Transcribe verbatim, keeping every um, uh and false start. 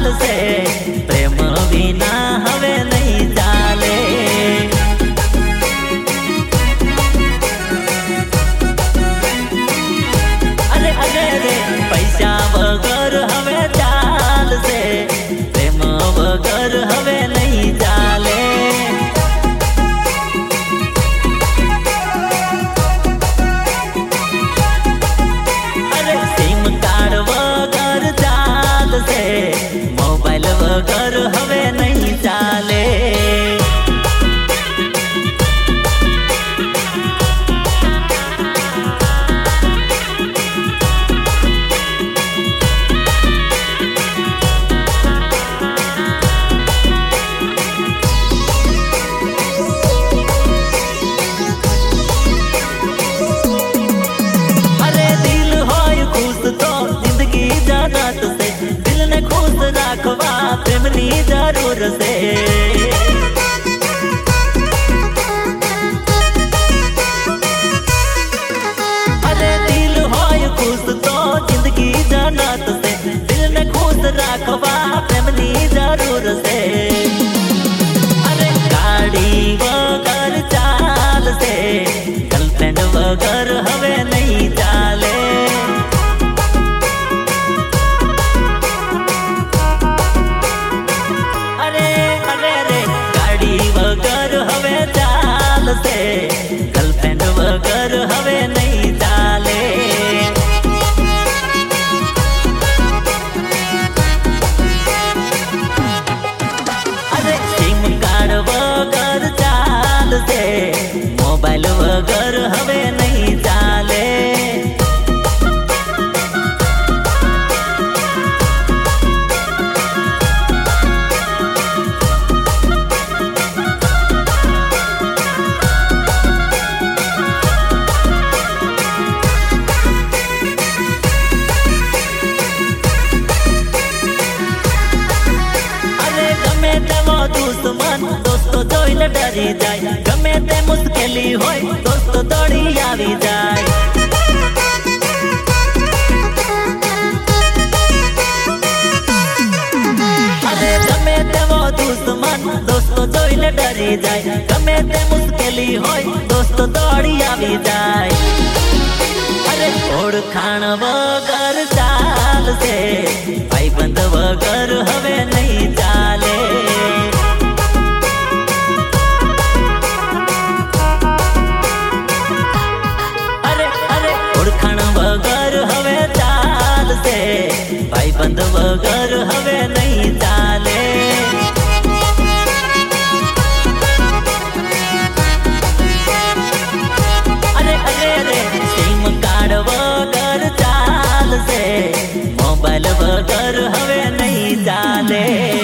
से प्रेम बिना हवे नहीं चाले। अरे अरे रे पैसा वगर हवे चाल से प्रेम वगर हवे नहीं चाले। मोबाइल वगर हवे नहीं चाले। अरे दिल होय खुश तो जिंदगी जन्नत से दिल ने खुश रखवा प्रेमनी जरूर से। अरे दिल होय खुश तो जिंदगी जन्नत से दिल ने खुश रखवा प्रेमनी जरूर से। अरे गाड़ी वगर चाल से गर्लफ्रेंड वगर हवे नहीं चाले। वगर हवे चाल से गर्लफ्रेंड वगर हवे नहीं चाले। अरे सिम कार्ड वगर चाल से मोबाइल वगर हवे नहीं चाले। दुश्मन दोस्तों जोइले डरी जाए गमे ते मुश्किली होय दोस्तों दौड़ी आवी जाए। अरे गमे ते वो दुश्मन दोस्तों जोइले डरी जाए गमे ते मुश्किली होय दोस्तों दौड़ी आवी जाए। अरे ओढ़ खान वगर चाल से भाईबंद वगर हवे नहीं चाले। वगर हवे चाल से भाईबंद वगर हवे नहीं चाले। अरे अरे रे सिम कार्ड वगर चाल से मोबाइल वगर हवे नहीं चाले।